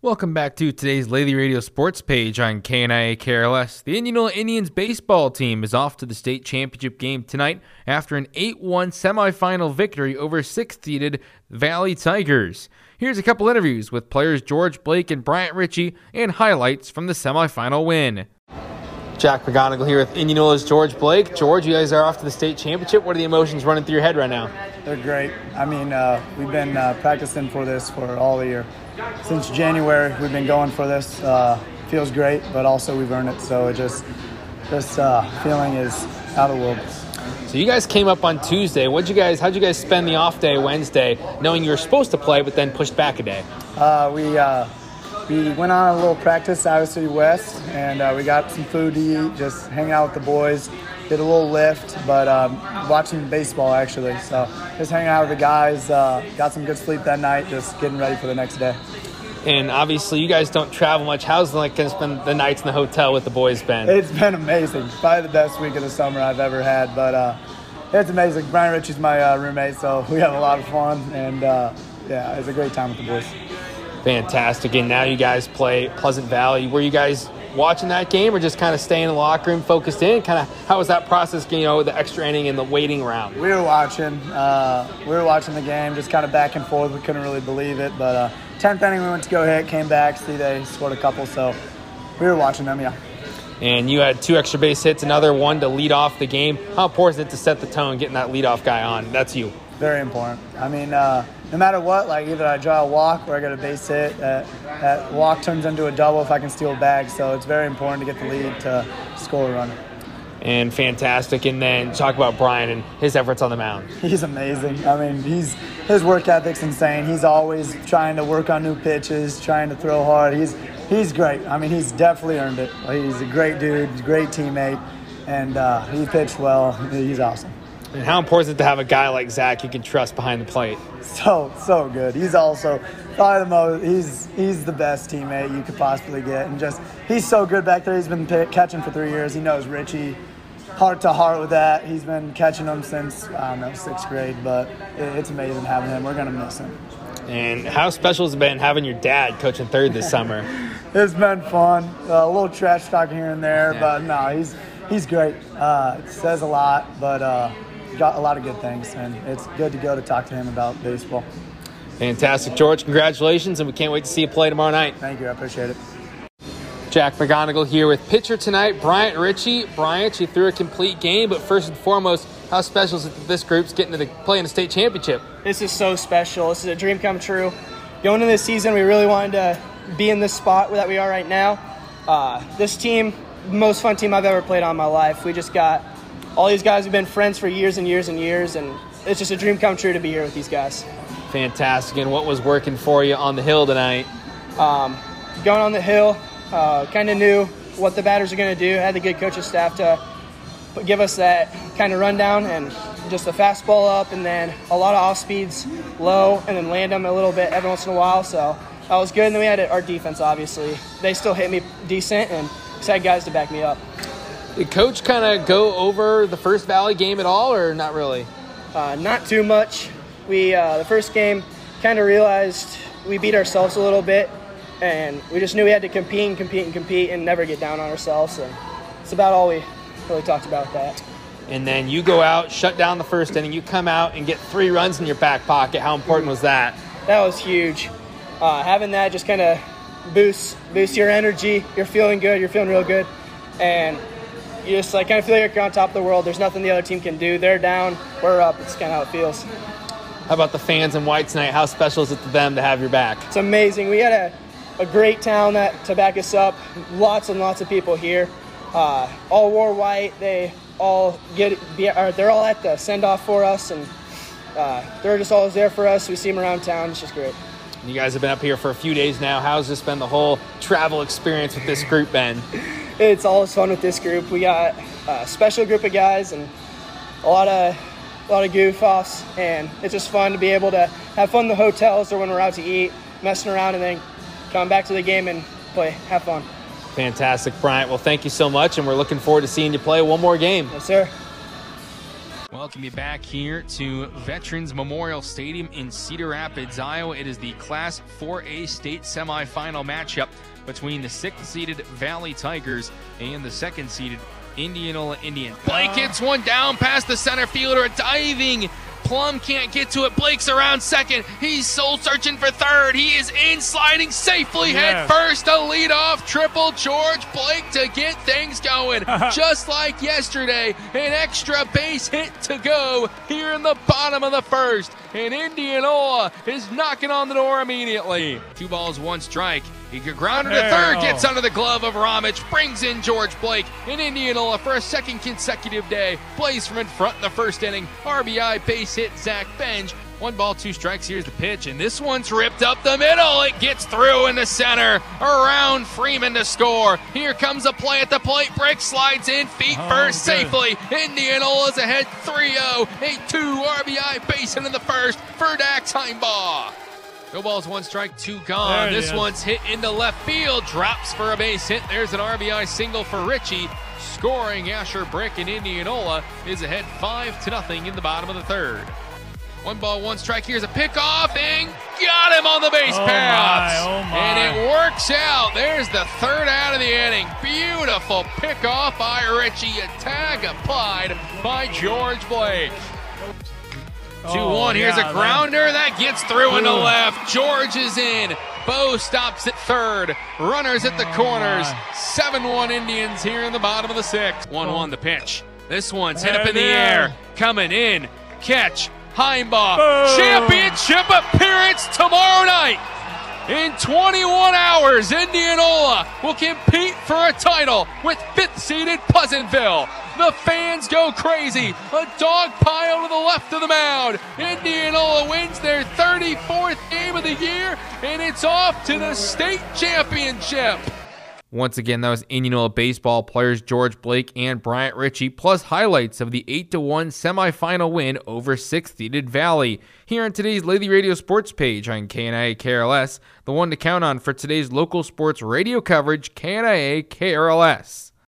Welcome back to today's Lady Radio Sports page on KNIA KRLS. The Indianola Indians baseball team is off to the state championship game tonight after an 8-1 semifinal victory over 6th-seeded Valley Tigers. Here's a couple interviews with players George Blake and Bryant Ritchie and highlights from the semifinal win. Jack McGonigal here with Indianola's George Blake. George, you guys are off to the state championship. What are the emotions running through your head right now? They're great. I mean, we've been practicing for this for all the year. Since January, we've been going for this. Feels great, but also we've earned it. So this feeling is out of the world. So you guys came up on Tuesday. How'd you guys spend the off day Wednesday, knowing you were supposed to play, but then pushed back a day? We went on a little practice at Iowa City West, and we got some food to eat, just hanging out with the boys, did a little lift, but watching baseball actually. So just hanging out with the guys, got some good sleep that night, just getting ready for the next day. And obviously you guys don't travel much. How's it like to spend the nights in the hotel with the boys been? It's been amazing. Probably the best week of the summer I've ever had, but it's amazing. Bryant Ritchie's my roommate, so we have a lot of fun, and it's a great time with the boys. Fantastic. And now you guys play Pleasant Valley. Were you guys watching that game or just kind of staying in the locker room, focused in? Kind of how was that process, the extra inning and the waiting round? We were watching. The game, just kind of back and forth. We couldn't really believe it. But 10th inning, we went to go hit, came back, see they scored a couple. So we were watching them, yeah. And you had 2 extra base hits, another one to lead off the game. How important is it to set the tone, getting that leadoff guy on? That's you. Very important. I mean, no matter what, like either I draw a walk or I get a base hit, that walk turns into a double if I can steal a bag. So it's very important to get the lead to score a run. And fantastic. And then talk about Brian and his efforts on the mound. He's amazing. I mean, his work ethic's insane. He's always trying to work on new pitches, trying to throw hard. He's great. I mean, he's definitely earned it. He's a great dude, he's a great teammate, and he pitched well. He's awesome. And how important is it to have a guy like Zach you can trust behind the plate? So good. He's also probably he's the best teammate you could possibly get. And just he's so good back there. He's been catching for 3 years. He knows Richie heart to heart with that. He's been catching him since, 6th grade. But it's amazing having him. We're going to miss him. And how special has it been having your dad coaching third this summer? It's been fun. A little trash talk here and there. Yeah. But no, he's great. It says a lot, but got a lot of good things, and it's good to go to talk to him about baseball. Fantastic, George. Congratulations, and we can't wait to see you play tomorrow night. Thank you. I appreciate it. Jack McGonigal here with pitcher tonight, Bryant Ritchie. Bryant, you threw a complete game, but first and foremost, how special is it that this group's getting to play in the state championship? This is so special. This is a dream come true. Going into this season, we really wanted to be in this spot that we are right now. This team, the most fun team I've ever played on in my life. We just got all these guys have been friends for years and years and years, and it's just a dream come true to be here with these guys. Fantastic. And what was working for you on the hill tonight? Going on the hill, kind of knew what the batters are going to do. Had the good coaching staff to give us that kind of rundown and just a fastball up and then a lot of off speeds low and then land them a little bit every once in a while. So that was good. And then we had our defense, obviously. They still hit me decent and just had guys to back me up. Did Coach kind of go over the first Valley game at all, or not really? Not too much. We the first game kind of realized we beat ourselves a little bit, and we just knew we had to compete and never get down on ourselves. And it's about all we really talked about that. And then you go out, shut down the first inning, you come out and get 3 runs in your back pocket. How important was that? That was huge. Having that just kind of boosts your energy. You're feeling good. You're feeling real good. And you just kind of feel like you're on top of the world. There's nothing the other team can do. They're down. We're up. It's kind of how it feels. How about the fans in white tonight? How special is it to them to have your back? It's amazing. We had a great town to back us up. Lots and lots of people here. All wore white. They all they're all at the send-off for us, and they're just always there for us. We see them around town. It's just great. You guys have been up here for a few days now. How's this been, the whole travel experience with this group been? It's always fun with this group. We got a special group of guys and a lot of goof-offs, and it's just fun to be able to have fun in the hotels or when we're out to eat, messing around, and then come back to the game and play, have fun. Fantastic, Bryant. Well, thank you so much, and we're looking forward to seeing you play one more game. Yes, sir. Welcome you back here to Veterans Memorial Stadium in Cedar Rapids, Iowa. It is the Class 4A state semifinal matchup between the 6th-seeded Valley Tigers and the 2nd-seeded Indianola Indians. Blake hits one down past the center fielder, diving. Plum can't get to it. Blake's around second. He's soul searching for third. He is in, sliding safely head first. A leadoff triple. George Blake to get things going. Just like yesterday, an extra base hit to go here in the bottom of the first. And Indianola is knocking on the door immediately. 2 balls, 1 strike. He could ground it to third, gets under the glove of Ramich, brings in George Blake, and Indianola for a second consecutive day plays from in front in the first inning. RBI base hit Zach Benj. 1 ball, 2 strikes. Here's the pitch, and this one's ripped up the middle. It gets through into center, around Freeman to score. Here comes a play at the plate. Brick slides in, feet first, safely. Indianola's ahead 3-0. 8-2 RBI base hit in the first for Dax Heimbaugh. 2 balls, 1 strike, 2 gone. This one's hit into left field, drops for a base hit. There's an RBI single for Ritchie. Scoring Asher Brick, and Indianola is ahead 5-0 in the bottom of the third. 1 ball, 1 strike. Here's a pickoff, and got him on the base paths. And it works out. There's the third out of the inning. Beautiful pickoff by Ritchie. A tag applied by George Blake. 2-1, here's a grounder that gets through into left. George is in. Bo stops at third. Runners at the corners. 7-1 Indians here in the bottom of the 6th. 1-1 the pitch. This one's hit up in the air. Coming in. Catch. Heimbaugh. Championship appearance tomorrow night. In 21 hours, Indianola will compete for a title with 5th-seeded Pleasantville. The fans go crazy. A dog pile to the left of the mound. Indianola wins their 34th game of the year, and it's off to the state championship. Once again, that was Indianola baseball players George Blake and Bryant Ritchie, plus highlights of the 8-1 semifinal win over 6th-seeded Valley. Here on today's Lady Radio Sports page on KNIA KRLS, the one to count on for today's local sports radio coverage, KNIA KRLS.